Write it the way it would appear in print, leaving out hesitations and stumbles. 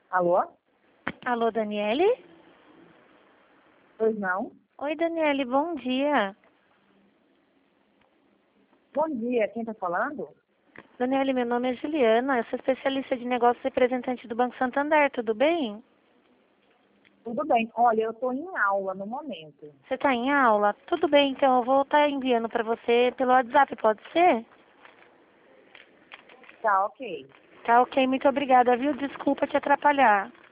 Alô? Alô, Daniele? Pois não? Oi, Daniele, bom dia. Bom dia, quem está falando? Daniele, meu nome é Juliana, eu sou especialista de negócios e representante do Banco Santander, tudo bem? Tudo bem. Olha, eu estou em aula no momento. Você está em aula? Tudo bem, então eu vou estar enviando para você pelo WhatsApp, pode ser? Tá, ok. Tá ok, muito obrigada, viu? Desculpa te atrapalhar.